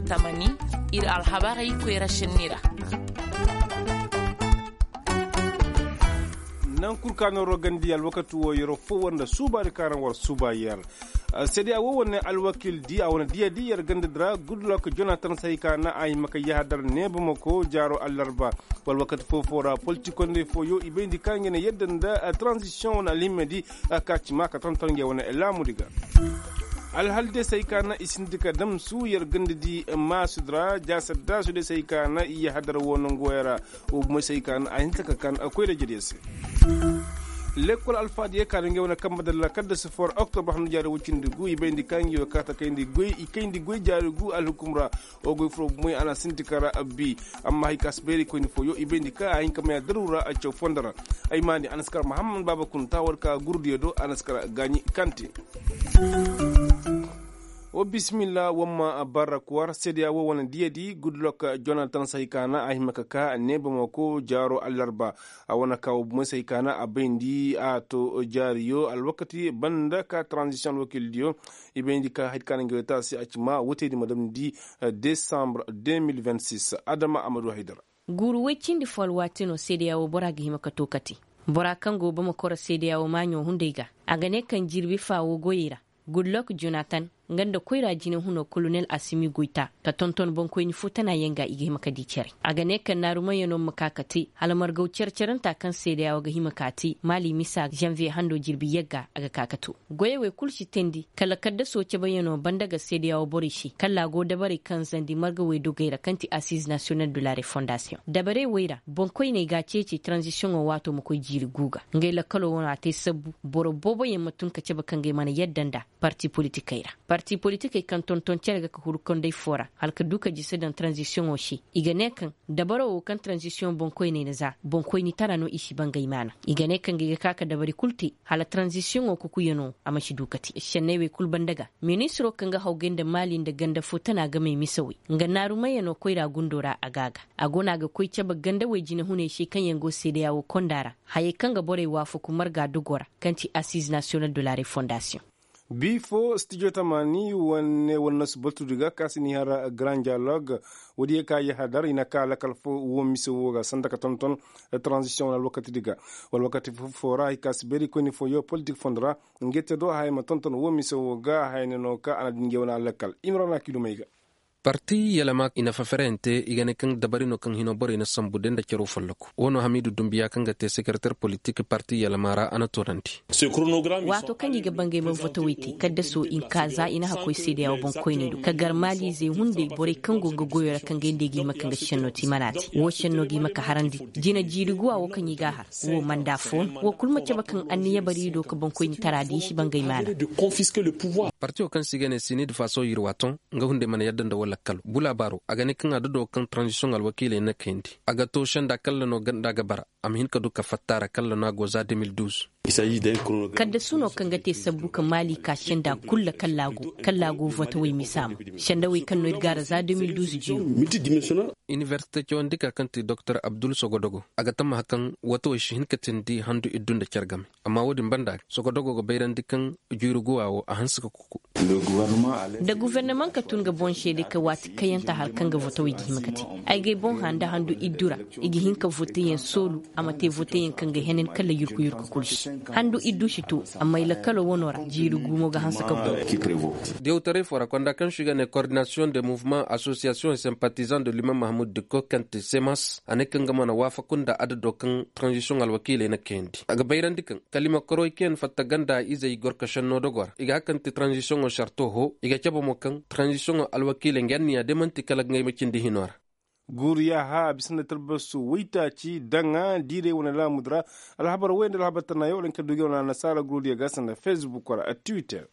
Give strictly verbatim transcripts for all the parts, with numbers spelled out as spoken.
tamani ir alhabari ko rashinira nan kurkano rogandi alwakatu wo yoro fo wanda suba de karan war suba yar sedi a wonne alwakil di a wona dia di yar ganda dra goodluck jonathan saykana ay maka yahadar neba mako jaro allarba wal wakati fo fora politiko ne fo yo ibendi kangene yeddanda transition na limedi akati maka tonton ge wona elamudiga alhalde saykana isindika dam su yar gandidi masudra jasadda su de saykana iya hadar wonon goyara o mo saykana ahinta kan akoy da jedese lekol alfadi ka nge wona kamba dalla kadda se for octobre hamdu jare wucinde gu ibendi kangi o kata kayndi goy ikayndi goy jare gu al hukumra o goy fro moy ana sintikara abbi amma hay kasberi ko ni fo yo ibendi ka ayin kam ya darura a cew fondara ay mani anaskar muhammad babakun tawar ka gurdiyo do anaskar gani kanti o bismillah wamma barakwar sedia wo wona diedi goodluck jonathan saykana ahimaka ka neba mako jaro allarba a wona ka mo saykana abendi ato jariyo alwakati banda ka transition wakil dio ibendi ka hitkana ngeta si achma wotedi madam di décembre deux mille vingt-six adama amadou haidara guru wecindi folwatino sedia wo boragi himaka tokati bora kango bama kora sedia wo manyo hundeiga agane kan jirbi fawo goyira goodluck jonathan nganda koyra jine huno colonel asimi goita ta tonton bonko ni futana yenga ige maka dicere aga ne kan naruma yeno makakati halamar gau cerceren ta kan sai da yawa ga himakati mali misa janvier hando jirbi yegga aga kakatu goyewe kulshi tendi kala kadda soce bayano bandaga sai da yawa borishi kala go dabare kan zandi marga we dogaira kanti assise national de la refondation dabare weira bonko ne ga cece transition o wato mu koy jiri guga ngai la kalo wona te sabbu boro bobo yemma tun kace bakan ngai mana yaddanda parti politikaira parti politique kan tonton cerga ka hurkon dai fora halka duka jise dan transition o shi igane kan dabaro o kan transition bonkoy ne za bonkoy ni tarano ishi bangai mana igane kan giga kaka dabari kulti hala transition o ku yano amashi dukati shannewe kulban daga ministro kan ga haugen da malin da ganda futana ga mai misawi nga naru mai no koira gundora agaga agona ga koi ceba ganda we jina hune shi kan yango sai da yawo kondara haye kan ga bore wafu kumar ga dugora kanti assise national de la refondation bifo studio tamani wanne wanna subatu diga kasini hara grand dialogue wodi ka ya hadar ina kala kalfo wo miso woga sandaka tonton transition al wakati diga wal wakati fora ikasberi koni fo yo politique fondra ngete do hay ma tonton wo miso woga hayne no ka ana dingewna lakal imrana kilomega parti yalama ina faferente igane kan dabarino kan hino bore na sambuden da kero follako wono hamidu dumbiya kan gate secrétaire politique parti yalamara ana toranti wato kan yiga bangai mun voto witi kadda so in kaza ina hakoi sai da yawo bon koyne du kagar mali zai hunde bore kan gonga goyora kan gende gi makan ga shenno ti manati wo shenno gi maka harandi jina jiriguwa wo kan yiga har wo mandafon wo kulma ce bakan anniya bari do ka bon koyni taradi shi bangai mana parti o kan sigane sinid faso yirwaton nga hunde man yaddan da wala kal bula baro aga ne kan adado kan transition al wakile na kendi aga to shanda kala no ganda ga bara am hin ka duka fattara kala na goza deux mille douze kadda suno kan gate sabbu kan mali ka shanda kulla kallago kallago vota wai misam shanda wai kan no irgara za deux mille douze jiyo université ko ndika kanti docteur abdul sogodogo aga tamma hakan wato shi hin ka tindi handu idun da kyargam amma wodin banda sogodogo go bayran dikan jurugo a hansuka kuku da gouvernement ka tunga bon shede ka wati kayanta harkan ga voto wigi makati ai ga bon handa handu idura igi hinka vote yen solu amate vote yen kan ga henen kala yurku yurku kulshi handu iddu shito amma ila kala wonora jiru gumo ga hansa ka de autoré fora konda kan shiga ne coordination des mouvements associations et sympathisants de l'imam mahmoud de kokante semas ane kan ga mana wafakunda adado kan transition al wakile na kendi aga bayran dikan kalima koroy ken fatta ganda izai gorkashan no dogor iga kan transition o sharto ho iga chabo mo kan transition al wakile nganni ya demanti kala ngay makindi hinora guriya ha bisanda tarbasu waita ci danga dire wona la mudra al habar wende al habar tana yo len kaduge wona nasara guriya gasanda facebook wala twitter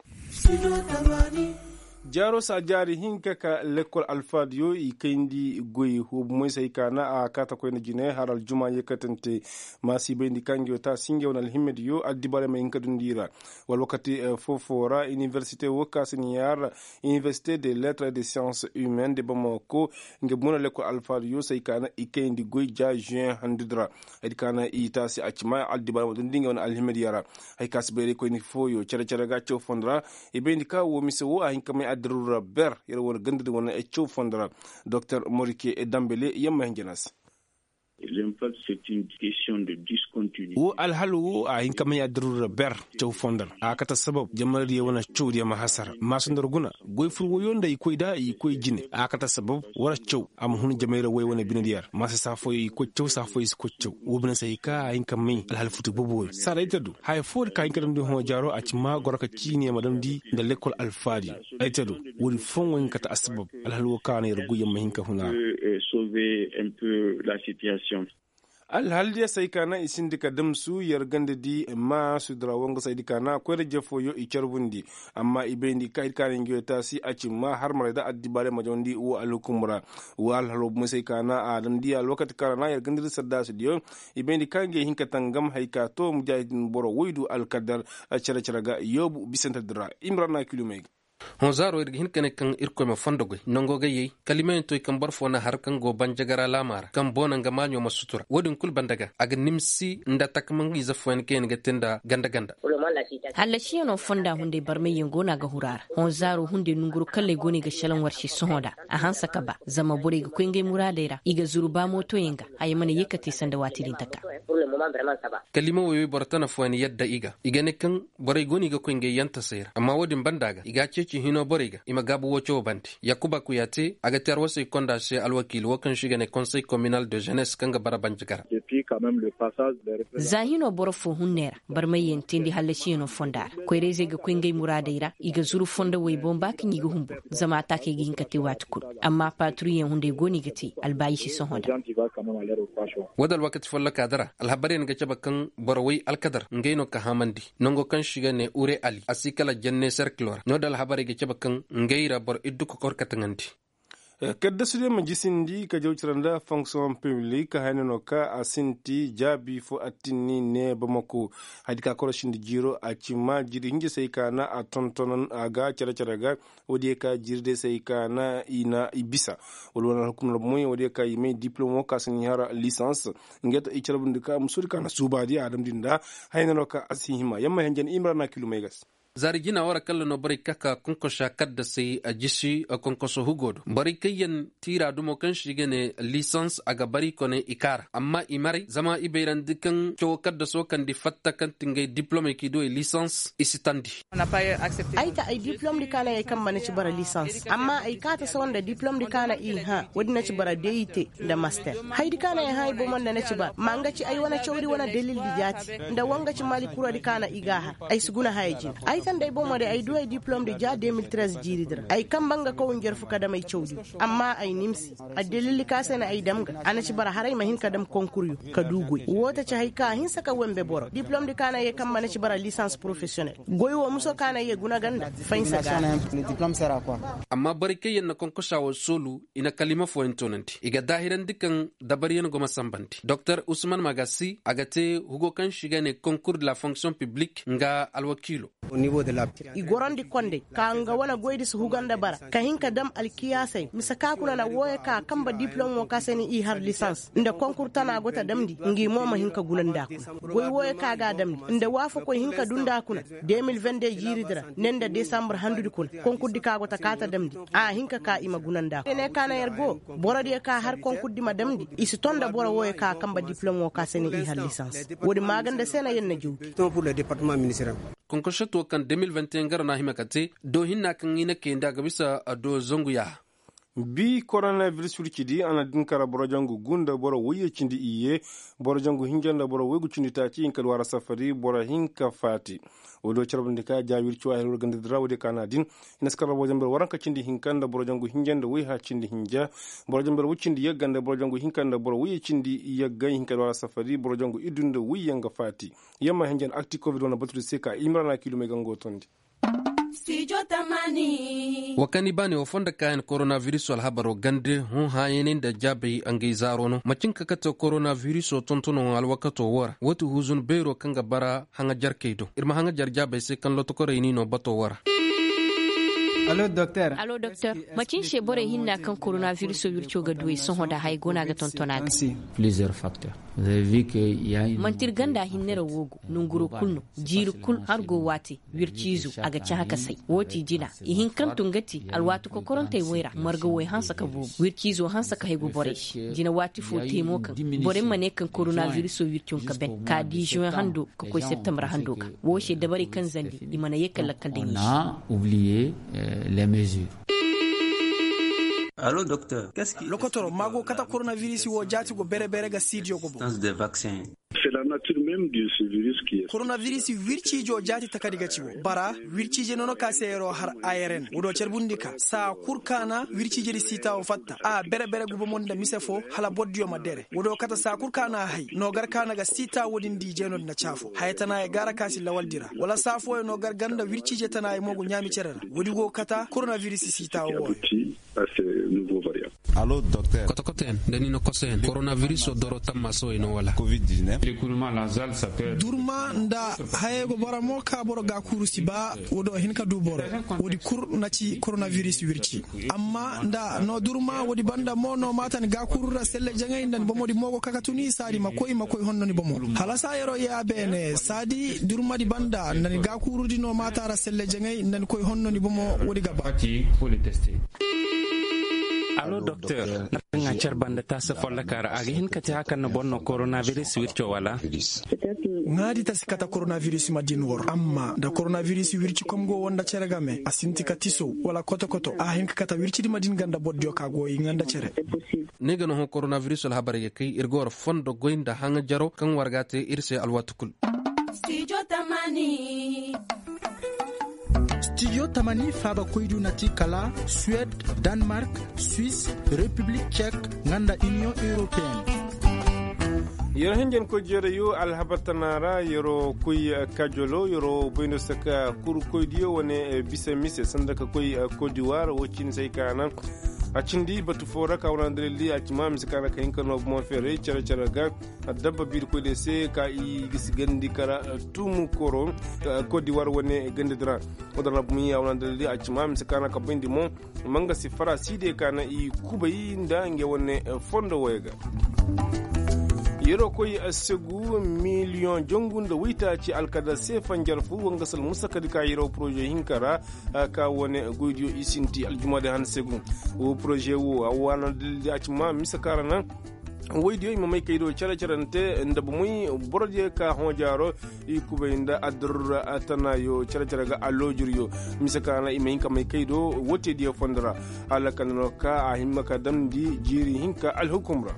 jaro sa jari hinka ka lekol alfadio i kendi goyi hu moy say kana a kata ko ne jine haral juma yekatante masi bendi kangi ta singe wona himmed yo addibare me hinka dundira wal wakati uh, fofora université wokasini yar université des lettres et des sciences humaines de Bamako nge mona lekol alfadio say kana i kendi goyi ja juin handidra ed kana i tasi achima addibare mo dundinga wona alhimmed yara hay kasbere ko ni foyo cere cere ga cho fondra e bendi ka wo miso wo a hinka me adirura ber yar wani gandar wani echo fondara Dr Morike Dambele yamma hingenas l'impact c'est une question de discontinuité wo alhalu a hin kamay adirura ber chow fondar a kata sabab jamal riya wana chow riya mahasar masundar guna goy furwo yonda ikoy da ikoy jine a kata sabab wara chow am hun jamayra way wana binadiyar masa safo ikoy chow safo ikoy chow wo bina sai ka hin kamay alhal futu bobo sara itadu hay for ka hin kadam di ho jaro a cima goraka cini madam di da l'école alfadi itadu wori fon won kata asbab alhalu kana yargu yamma hin ka huna sauver un peu la situation. alhaldiya sai kana isin dika damsu yarganda di ma su drawon ga sai dika na kwere jefo yo i charbundi amma ibendi kai kana ngiyo ta si aci ma har mara da addibare majondi wa alukumra wa alhalo mu sai kana a dan dia lokati kana na yarganda sadda su diyo ibendi kange hinka tangam haika to mujahidin boro widu alkadar a chara chara ga yobu bisanta dra imrana kilomeg honzaro irga hinkane kan irko ma fondogo nongo gayi kalimen toy kan barfo na har kan go banjagara lamara kan bona nga manyo masutura wodin kul bandaga aga nimsi nda takmangi za fon ken ga tenda ganda ganda halla shi no fonda hunde barme yengo na ga hurara honzaro hunde nunguru kalle goni ga shalan warshi sohoda a hansa kaba zama bure ga kwenge muradaira iga zuruba moto yenga ayi mana yekati sanda watirin taka kalima woyi bortana fon yadda iga igane kan bore goni ga kwenge yanta sayra amma wodin bandaga iga ce hino boriga ima gabu wocho banti yakuba kuyate aga terwase konda she alwakil wakan shiga ne conseil communal de jeunesse kanga bara banjigara depuis quand même le passage de zahino borfo hunnera barmayen tindi halashino fondar ko reze ga kwenge muradaira iga zuru fonda way bomba kan yiga humbu zama ta ke gin kati watkul amma patrouille hunde goni gati albayishi son hoda wadal wakati folla kadara alhabari nga chabakan borwai alkadar ngeno ka hamandi nongo kan shiga ne ure ali asikala jenne circular nodal habari ge chabakan ngaira bor iddu ko korkatangandi kadda su ma jisindi ka jawciranda fonction publique haneno ka asinti jabi fo atini ne bamako hadika koroshindi jiro a cima jiri hinje sai kana a tontonon aga cara cara ga wodi ka jirde sai kana ina ibisa wolwana hukumna moy wodi ka yime diplôme ka sin yara licence ngeta i carabunde ka musuri kana subadi adam dinda haneno ka asihima yamma henjen imrana kilomegas zarigina wara kallo no bari kaka konkosha kadda sai a jishi a konkoso hugodo bari kayan tira dumo kan shige ne licence aga bari kone ikara amma imari zama ibeiran dikan cho kadda so kan di fatta kan tingay diplome ki do licence isitandi aita ai diplome di kana ay kan manaci bara licence amma ai kata sa wanda diplome di kana i ha wadi naci bara D I T da master hay di kana ay hay bo man da naci ba mangaci ai wana chawri wana dalil di jati da wangaci mali kura di kana igaha ai suguna hayji tan dai bon mare ay duay diplôme de ja deux mille treize jiridra ay kambanga ko njer fuka da mai chawdi amma ay nimsi a delili ka sana ay damga ana ci bara haray mahin ka dam concours ka dugoy wota ci hay ka hin saka wembe boro diplôme de kana ye kam mana ci bara licence professionnelle goy wo muso kana ye guna ganda fain sa kana diplôme sera quoi amma barike yen na konkosha wo solu ina kalima fo entonanti iga dahiran dikan dabariyan goma sambanti docteur Ousmane Magasi agate hugo kan shiga ne concours de la fonction publique nga alwakilo au niveau de la igorandi konde kanga wana goydi su huganda bara ka hinka dam alkiyasai misaka kuna na woye ka kamba diplôme mo kaseni i har licence nda concours tana gota damdi ngi moma hinka gulanda kuna goy woye ka ga damdi nda wafa ko hinka dunda kuna deux mille vingt-deux jiridra nenda décembre handu kuna concours di ka gota kata damdi a hinka ka ima gunanda ne kana yergo borodi ka har concours di ma damdi isi tonda bora woye ka kamba diplôme mo kaseni i har licence wodi maganda sena yenna juuki pour le département ministériel konkosha to kan deux mille vingt et un gar na himakate do hinna kan ina ke ndaga bisa do zongu ya bi coronavirus furkidi ana din kara borojangu gunda boro wuye cindi iye borojangu hinjanda boro wegu cindi taci in kalwara safari boro hinka fati odo charbande ka jawir cuwa helo gande drawde kana din inaskara bojamber waranka cindi hinkanda borojangu hinjanda wuy ha cindi hinja borojamber wucindi yeggande borojangu hinkanda boro wuye cindi yegga hinkalwara safari borojangu idunde wuyanga fati yamma hinjan acti covid wana batude seka imrana kilomega ngotondi Studio Tamani. Wakani bani wafonda kayan coronavirus alhabaro gande hun hayenin da jabe ange zarono macin kakato coronavirus tontono alwakato wara watu huzun bero kanga bara hanga jarkeido irma hanga jarjabe se kan lotokore ni no bato wara. Allo docteur. Allo docteur. Macin she bore hinna kan coronavirus wircho ga duwe son hoda hay gona ga tontonaga. Plusieurs facteurs. mantir ganda hinnera wogo nunguro kulno jiru kul hargo wati wircizo aga ci haka sai woti jina ihin kantun gati alwatu ko koronte woira marga wai hansa ka bu wircizo hansa ka hego bore jina wati fo temo kan bore mane kan coronavirus so wircun ka ben ka di juin hando ko ko septembre hando ka wo she dabari kan zandi imana yekal lakal den a oublié euh, les mesures. Allô docteur, qu'est-ce qui Lokotoro mago kata coronavirus wo jati go bere bere ga sidio go bo. des vaccins? C'est la nature même de ce virus qui est. Coronavirus wirci jo jati takadi ga ciwo. Bara wirci je nono ka seyro har A R N. Wodo cerbundika sa kurkana wirci je sita o fatta. A bere bere go mon da misefo hala boddio madere. Wodo kata sa kurkana hay no gar kana ga sita wodin di je non na chafo. Haytana e gara kasi lawaldira. Wala safo e no gar ganda wirci je tana e mogo nyami cerera. Wodi go kata coronavirus sita o. À ce nouveau variant. Allô docteur. Koto koten deni no kosen coronavirus o doro tamma so ino wala covid dix-neuf. L'écoulement nasal s'appelle Durma nda hayego boramo ka boro ga kurusi ba wodo hinka du boro wodi kur naci coronavirus wirci amma nda no durma wodi banda mono matan ga kurura selle jangay ndan bomodi mogo kakatuni sadi makoy makoy honnoni bomo hala sayero ya bene sadi durma di banda ndan ga kurudi no matara selle jangay ndan koy honnoni bomo wodi gaba pour le tester. Allo docteur nga cer banda ta sa folla kara agi hin kati hakan na bonno coronavirus wircho wala ngadi ta sikata coronavirus madin wor amma da coronavirus wirci komgo wonda cere game asinti katiso wala koto koto a hin kata wirci di madin ganda boddio ka goyi nganda cere ne gano ho coronavirus al habare kai irgor fondo goinda hanga jaro kan wargate irse alwatukul Studio Tamani. Studio Tamani faba koydu nati kala Suède, Danemark, Suisse, République tchèque, nganda Union européenne. yoro henjen ko jere yo alhabatanara yoro kuy kajolo yoro boyno saka kur koydiyo wone bisa mise sandaka koy Côte d'Ivoire wocin say kana acindi batu fora ka wonandre li acima miskana ka hinkano mo fere cara cara ga dabba bir ko de se ka i gis gandi kara tumu koro Côte d'Ivoire wone gande dra odana bumi ya wonandre li acima miskana ka bindi mo manga si fara side kana i kubayi nda nge wone fondo wega yero koy asegu million jongunda wita ci alkada sefan jarfu wangasal musakadi ka yero projet hinkara ka wone goydio isinti aljumade han segu o projet wo awana dildi acima misakara nan woydiyo mo may kaydo cara carante ndabu muy borje ka honjaro i kubayinda adrura atanayo cara caraga allojuriyo misakana imayin ka may kaydo wote dia fondara ala kanno ka a himmaka damdi jiri hinka alhukumra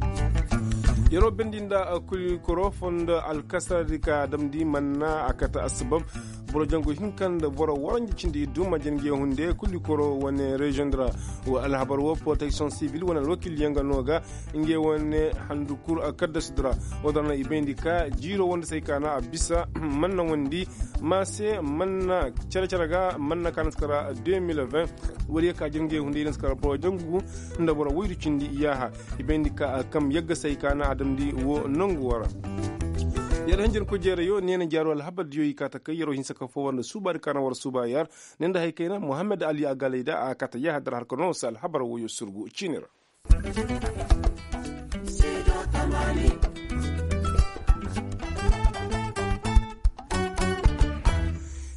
yero bendinda kuli korofonda alkasarika damdi manna akata asbab boro jango hinkanda boro waranji cindi duma jenge hunde kulli koro wone regendra wa alhabar wo protection civile wona lokil yanga noga inge wone handukur akadasdra odana ibendika jiro wonde say kana abisa manna wondi mase manna cara caraga manna kanaskara deux mille vingt wori ka jenge hunde len skara boro jangu nda boro wuydu cindi yaha ibendika kam yagga say kana adamdi wo nongu wara yar hanjin ko jere yo nena jaro al habad yoyi kata kay yaro hinsa ka fo wanda subar kana war suba yar nenda hay kayna Muhammad Ali Agalayda a kata ya hadar har kono sal habar wo yo surgu cinira.